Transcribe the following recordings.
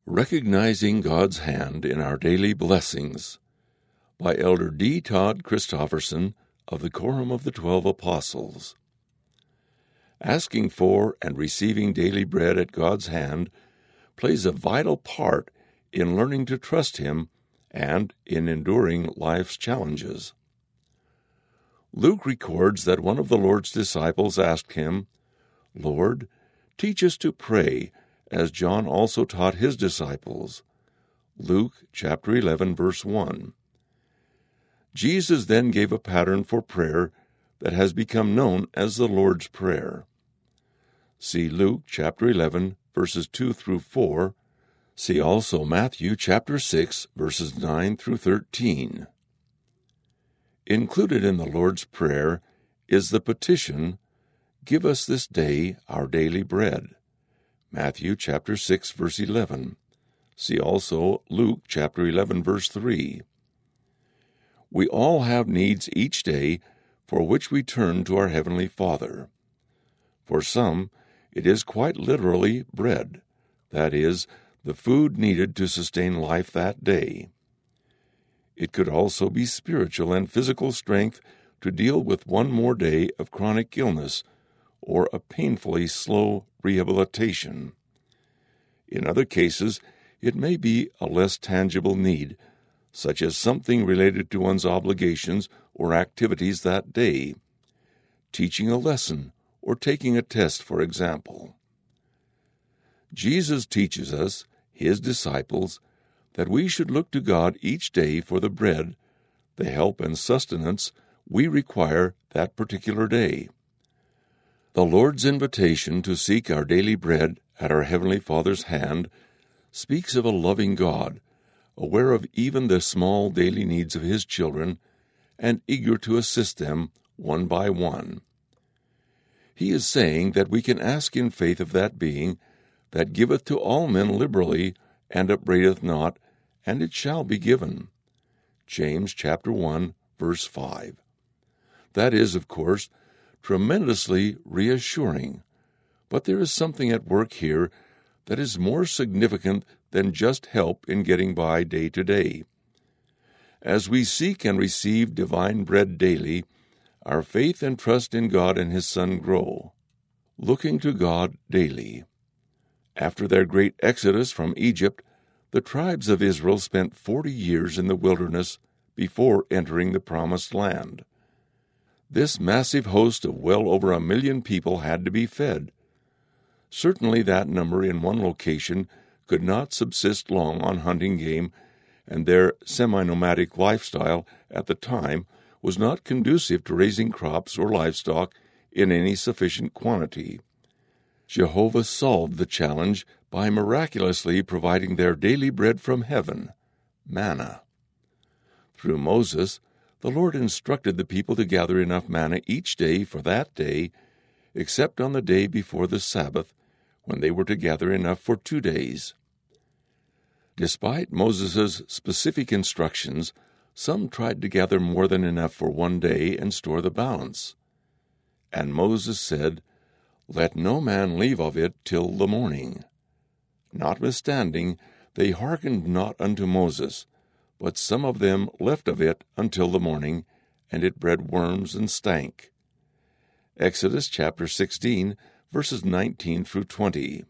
Recognizing God's Hand in Our Daily Blessings by Elder D. Todd Christofferson of the Quorum of the 12 Apostles. Asking for and receiving daily bread at God's hand plays a vital part in learning to trust Him and in enduring life's challenges. Luke records that one of the Lord's disciples asked Him, "Lord, teach us to pray, as John also taught his disciples." Luke chapter 11, verse 1. Jesus then gave a pattern for prayer that has become known as the Lord's Prayer. See Luke chapter 11, verses 2 through 4. See also Matthew chapter 6, verses 9 through 13. Included in the Lord's Prayer is the petition, "Give us this day our daily bread." Matthew chapter 6, verse 11. See also Luke chapter 11, verse 3. We all have needs each day for which we turn to our Heavenly Father. For some, it is quite literally bread, that is, the food needed to sustain life that day. It could also be spiritual and physical strength to deal with one more day of chronic illness or a painfully slow rehabilitation. In other cases, it may be a less tangible need, such as something related to one's obligations or activities that day, teaching a lesson or taking a test, for example. Jesus teaches us, His disciples, that we should look to God each day for the bread, the help and sustenance we require that particular day. The Lord's invitation to seek our daily bread at our Heavenly Father's hand speaks of a loving God, aware of even the small daily needs of His children, and eager to assist them one by one. He is saying that we can ask in faith of that being that giveth to all men liberally, and upbraideth not, and it shall be given. James chapter 1, verse 5. That is, of course, tremendously reassuring, but there is something at work here that is more significant than just help in getting by day to day. As we seek and receive divine bread daily, our faith and trust in God and His Son grow. Looking to God daily. After their great exodus from Egypt, the tribes of Israel spent 40 years in the wilderness before entering the Promised Land. This massive host of well over 1 million people had to be fed. Certainly that number in one location could not subsist long on hunting game, and their semi-nomadic lifestyle at the time was not conducive to raising crops or livestock in any sufficient quantity. Jehovah solved the challenge by miraculously providing their daily bread from heaven, manna. Through Moses, the Lord instructed the people to gather enough manna each day for that day, except on the day before the Sabbath, when they were to gather enough for 2 days. Despite Moses' specific instructions, some tried to gather more than enough for 1 day and store the balance. And Moses said, "Let no man leave of it till the morning." Notwithstanding, they hearkened not unto Moses, but some of them left of it until the morning, and it bred worms and stank. Exodus chapter 16, verses 19 through 20.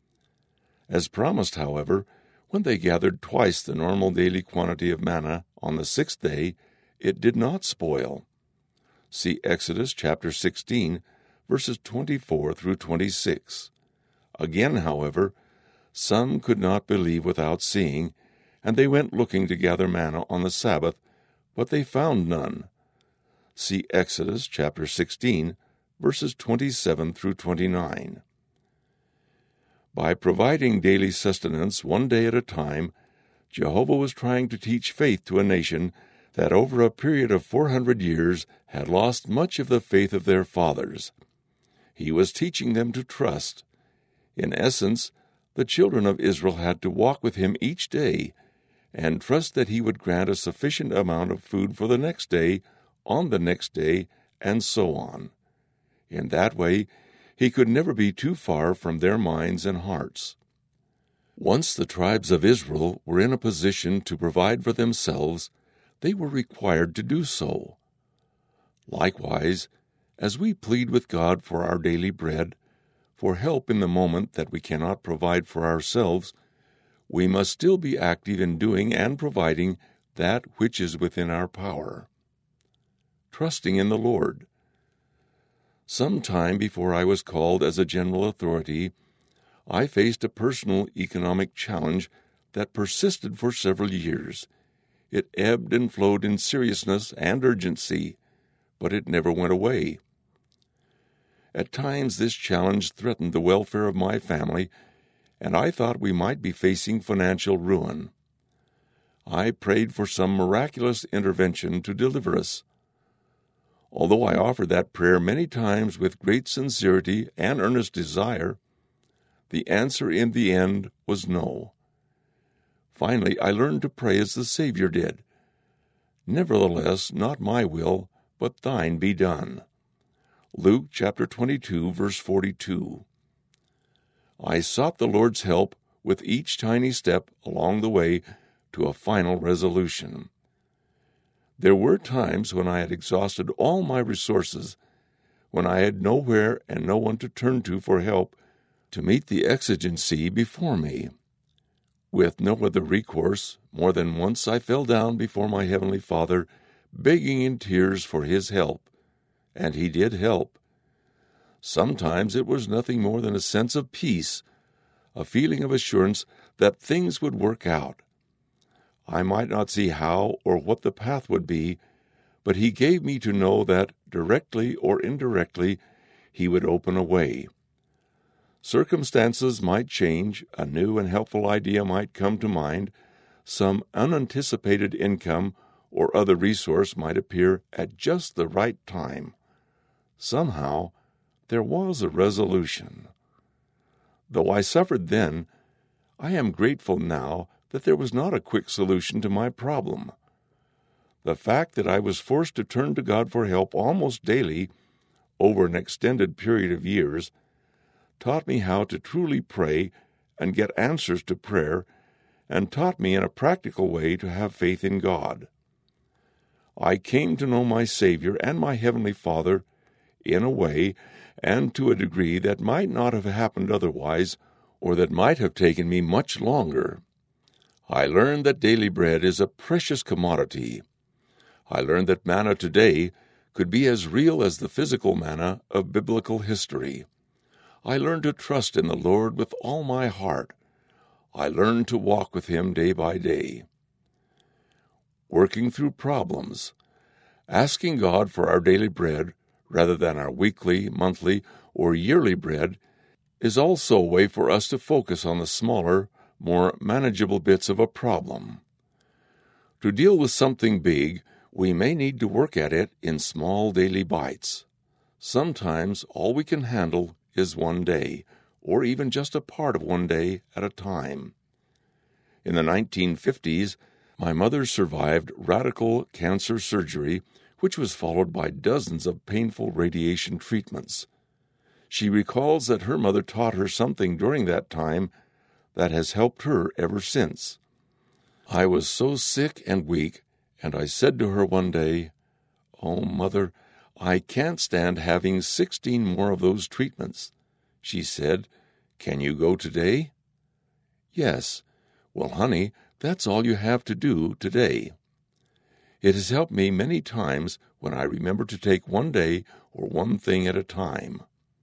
As promised, however, when they gathered twice the normal daily quantity of manna on the 6th day, it did not spoil. See Exodus chapter 16, verses 24 through 26. Again, however, some could not believe without seeing, and they went looking to gather manna on the Sabbath, but they found none. See Exodus chapter 16, verses 27 through 29. By providing daily sustenance 1 day at a time, Jehovah was trying to teach faith to a nation that over a period of 400 years had lost much of the faith of their fathers. He was teaching them to trust. In essence, the children of Israel had to walk with Him each day and trust that He would grant a sufficient amount of food for the next day, on the next day, and so on. In that way, He could never be too far from their minds and hearts. Once the tribes of Israel were in a position to provide for themselves, they were required to do so. Likewise, as we plead with God for our daily bread, for help in the moment that we cannot provide for ourselves, we must still be active in doing and providing that which is within our power. Trusting in the Lord. Some time before I was called as a general authority, I faced a personal economic challenge that persisted for several years. It ebbed and flowed in seriousness and urgency, but it never went away. At times this challenge threatened the welfare of my family, and I thought we might be facing financial ruin. I prayed for some miraculous intervention to deliver us. Although I offered that prayer many times with great sincerity and earnest desire, the answer in the end was no. Finally, I learned to pray as the Savior did. Nevertheless, not my will, but thine be done. Luke chapter 22, verse 42. I sought the Lord's help with each tiny step along the way to a final resolution. There were times when I had exhausted all my resources, when I had nowhere and no one to turn to for help to meet the exigency before me. With no other recourse, more than once I fell down before my Heavenly Father, begging in tears for His help, and He did help. Sometimes it was nothing more than a sense of peace, a feeling of assurance that things would work out. I might not see how or what the path would be, but He gave me to know that, directly or indirectly, He would open a way. Circumstances might change, a new and helpful idea might come to mind, some unanticipated income or other resource might appear at just the right time. Somehow, there was a resolution. Though I suffered then, I am grateful now that there was not a quick solution to my problem. The fact that I was forced to turn to God for help almost daily, over an extended period of years, taught me how to truly pray and get answers to prayer, and taught me in a practical way to have faith in God. I came to know my Savior and my Heavenly Father in a way and to a degree that might not have happened otherwise, or that might have taken me much longer. I learned that daily bread is a precious commodity. I learned that manna today could be as real as the physical manna of biblical history. I learned to trust in the Lord with all my heart. I learned to walk with Him day by day. Working through problems. Asking God for our daily bread, rather than our weekly, monthly, or yearly bread, is also a way for us to focus on the smaller, more manageable bits of a problem. To deal with something big, we may need to work at it in small daily bites. Sometimes all we can handle is one day, or even just a part of one day at a time. In the 1950s, my mother survived radical cancer surgery, which was followed by dozens of painful radiation treatments. She recalls that her mother taught her something during that time that has helped her ever since. I was so sick and weak, and I said to her one day, "Oh, Mother, I can't stand having 16 more of those treatments." She said, "Can you go today?" "Yes." "Well, honey, that's all you have to do today." It has helped me many times when I remember to take one day or one thing at a time.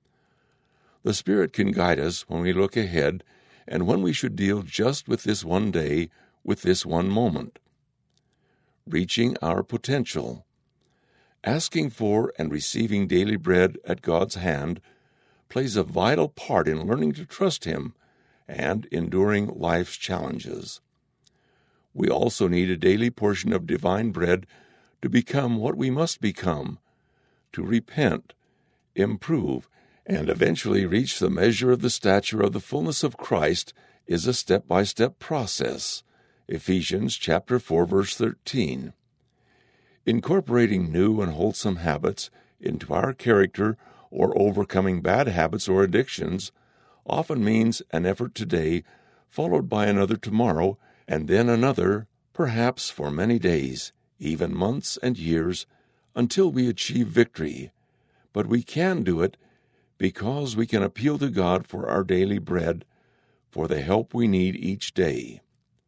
The Spirit can guide us when we look ahead and when we should deal just with this one day, with this one moment. Reaching our potential. Asking for and receiving daily bread at God's hand plays a vital part in learning to trust Him and enduring life's challenges. We also need a daily portion of divine bread to become what we must become, to repent, improve, and eventually reach the measure of the stature of the fullness of Christ is a step-by-step process. Ephesians chapter 4, verse 13. Incorporating new and wholesome habits into our character or overcoming bad habits or addictions often means an effort today followed by another tomorrow, and then another, perhaps for many days, even months and years, until we achieve victory. But we can do it because we can appeal to God for our daily bread, for the help we need each day.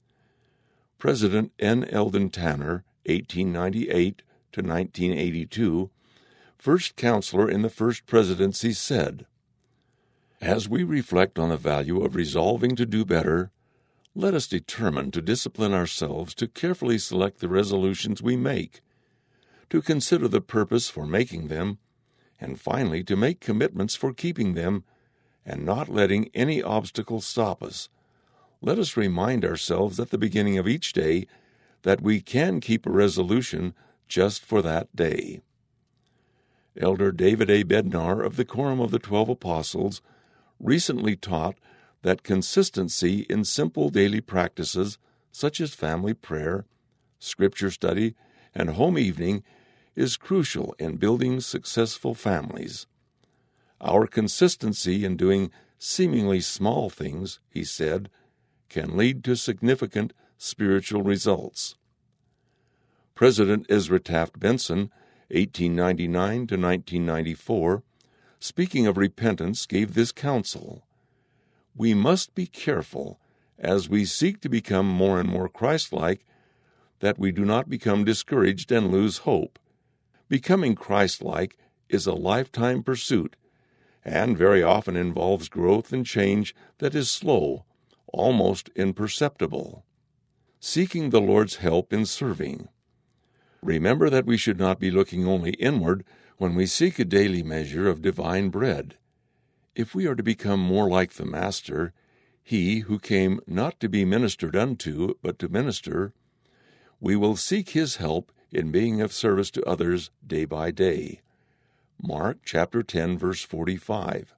President N. Eldon Tanner, 1898 to 1982, first counselor in the First Presidency, said, "As we reflect on the value of resolving to do better, let us determine to discipline ourselves to carefully select the resolutions we make, to consider the purpose for making them, and finally to make commitments for keeping them, and not letting any obstacle stop us. Let us remind ourselves at the beginning of each day that we can keep a resolution just for that day." Elder David A. Bednar of the Quorum of the 12 Apostles recently taught that consistency in simple daily practices such as family prayer, scripture study, and home evening is crucial in building successful families. Our consistency in doing seemingly small things, he said, can lead to significant spiritual results. President Ezra Taft Benson, 1899 to 1994, speaking of repentance, gave this counsel: "We must be careful, as we seek to become more and more Christ-like, that we do not become discouraged and lose hope. Becoming Christ-like is a lifetime pursuit, and very often involves growth and change that is slow, almost imperceptible. Seeking the Lord's help in serving. Remember that we should not be looking only inward when we seek a daily measure of divine bread. If we are to become more like the Master, he who came not to be ministered unto, but to minister, we will seek his help in being of service to others day by day." Mark chapter 10, verse 45.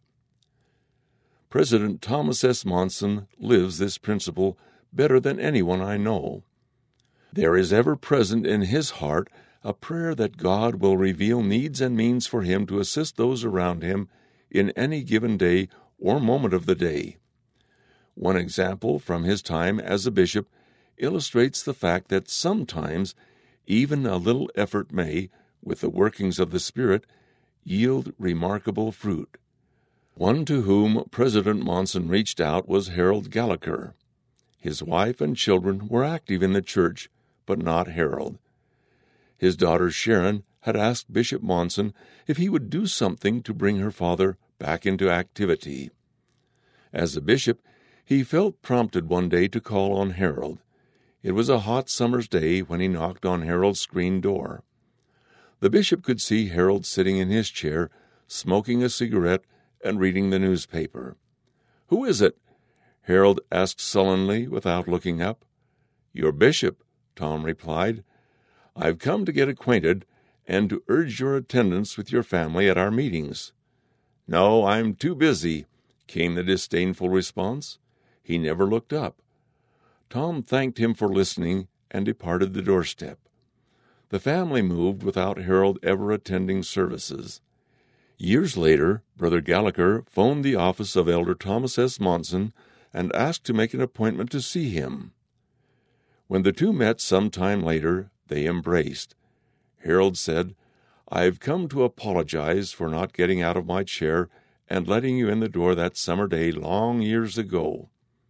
President Thomas S. Monson lives this principle better than anyone I know. There is ever present in his heart a prayer that God will reveal needs and means for him to assist those around him in any given day or moment of the day. One example from his time as a bishop illustrates the fact that sometimes even a little effort may, with the workings of the Spirit, yield remarkable fruit. One to whom President Monson reached out was Harold Gallagher. His wife and children were active in the church, but not Harold. His daughter Sharon had asked Bishop Monson if he would do something to bring her father back into activity. As a bishop, he felt prompted one day to call on Harold. It was a hot summer's day when he knocked on Harold's screen door. The bishop could see Harold sitting in his chair, smoking a cigarette and reading the newspaper. "Who is it?" Harold asked sullenly without looking up. "Your bishop," Tom replied. "I've come to get acquainted and to urge your attendance with your family at our meetings." "No, I'm too busy," came the disdainful response. He never looked up. Tom thanked him for listening and departed the doorstep. The family moved without Harold ever attending services. Years later, Brother Gallagher phoned the office of Elder Thomas S. Monson and asked to make an appointment to see him. When the two met some time later, they embraced. Harold said, "I've come to apologize for not getting out of my chair and letting you in the door that summer day long years ago."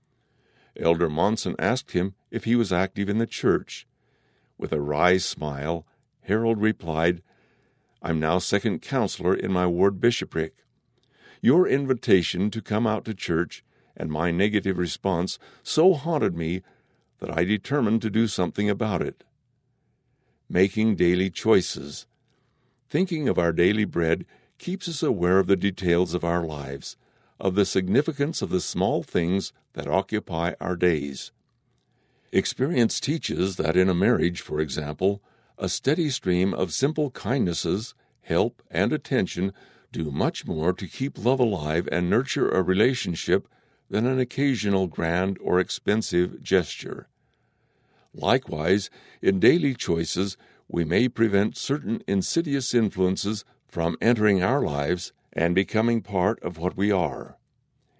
Elder Monson asked him if he was active in the church. With a wry smile, Harold replied, "I'm now second counselor in my ward bishopric. Your invitation to come out to church and my negative response so haunted me that I determined to do something about it." Making daily choices. Thinking of our daily bread keeps us aware of the details of our lives, of the significance of the small things that occupy our days. Experience teaches that in a marriage, for example, a steady stream of simple kindnesses, help, and attention do much more to keep love alive and nurture a relationship than an occasional grand or expensive gesture. Likewise, in daily choices, we may prevent certain insidious influences from entering our lives and becoming part of what we are.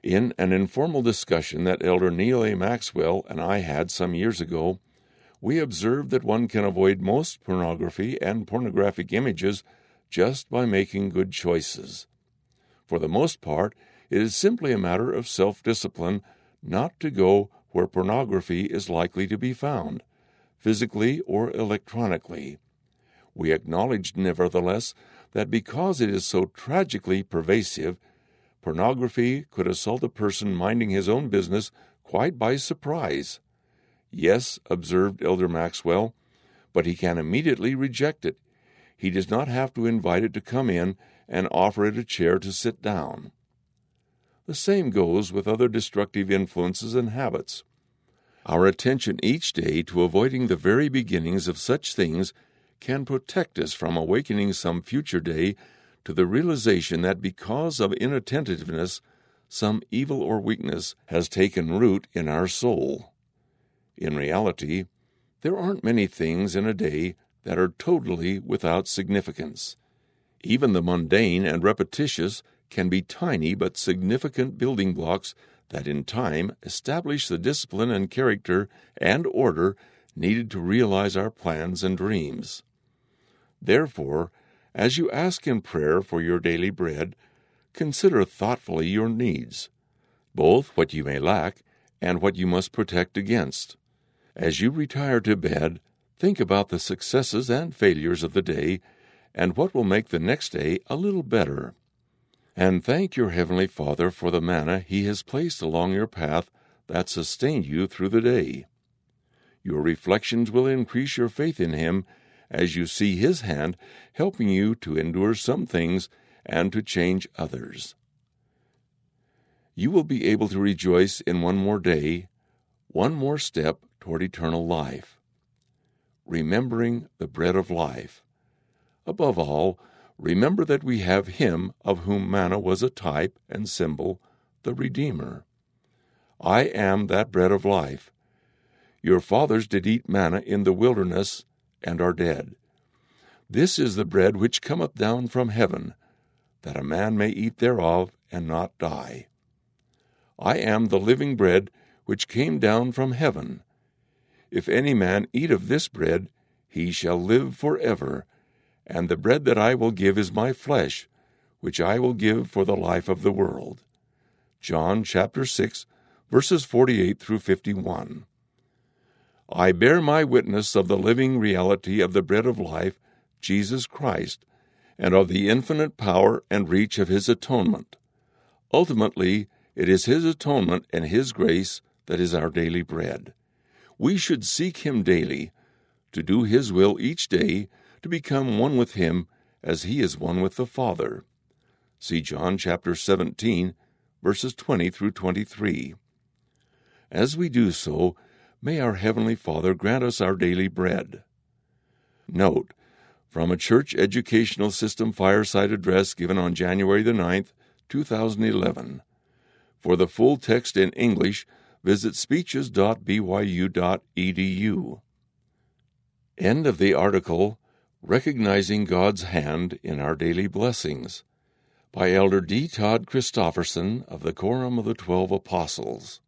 In an informal discussion that Elder Neil A. Maxwell and I had some years ago, we observed that one can avoid most pornography and pornographic images just by making good choices. For the most part, it is simply a matter of self-discipline not to go where pornography is likely to be found, physically or electronically. We acknowledge, nevertheless, that because it is so tragically pervasive, pornography could assault a person minding his own business quite by surprise. Yes, observed Elder Maxwell, but he can immediately reject it. He does not have to invite it to come in and offer it a chair to sit down. The same goes with other destructive influences and habits. Our attention each day to avoiding the very beginnings of such things can protect us from awakening some future day to the realization that because of inattentiveness, some evil or weakness has taken root in our soul. In reality, there aren't many things in a day that are totally without significance. Even the mundane and repetitious can be tiny but significant building blocks that in time establish the discipline and character and order needed to realize our plans and dreams. Therefore, as you ask in prayer for your daily bread, consider thoughtfully your needs, both what you may lack and what you must protect against. As you retire to bed, think about the successes and failures of the day and what will make the next day a little better. And thank your Heavenly Father for the manna He has placed along your path that sustained you through the day. Your reflections will increase your faith in Him as you see His hand helping you to endure some things and to change others. You will be able to rejoice in one more day, one more step toward eternal life. Remembering the bread of life. Above all, remember that we have Him of whom manna was a type and symbol, the Redeemer. I am that bread of life. Your fathers did eat manna in the wilderness and are dead. This is the bread which cometh down from heaven, that a man may eat thereof and not die. I am the living bread which came down from heaven. If any man eat of this bread, he shall live forever. And the bread that I will give is my flesh, which I will give for the life of the world. John chapter 6, verses 48 through 51. I bear my witness of the living reality of the bread of life, Jesus Christ, and of the infinite power and reach of His atonement. Ultimately, it is His atonement and His grace that is our daily bread. We should seek Him daily, to do His will each day, to become one with Him as He is one with the Father. See John chapter 17, verses 20 through 23. As we do so, may our Heavenly Father grant us our daily bread. Note, from a Church Educational System fireside address given on January the 9th, 2011. For the full text in English, visit speeches.byu.edu. End of the article, Recognizing God's Hand in Our Daily Blessings, by Elder D. Todd Christofferson of the Quorum of the 12 Apostles.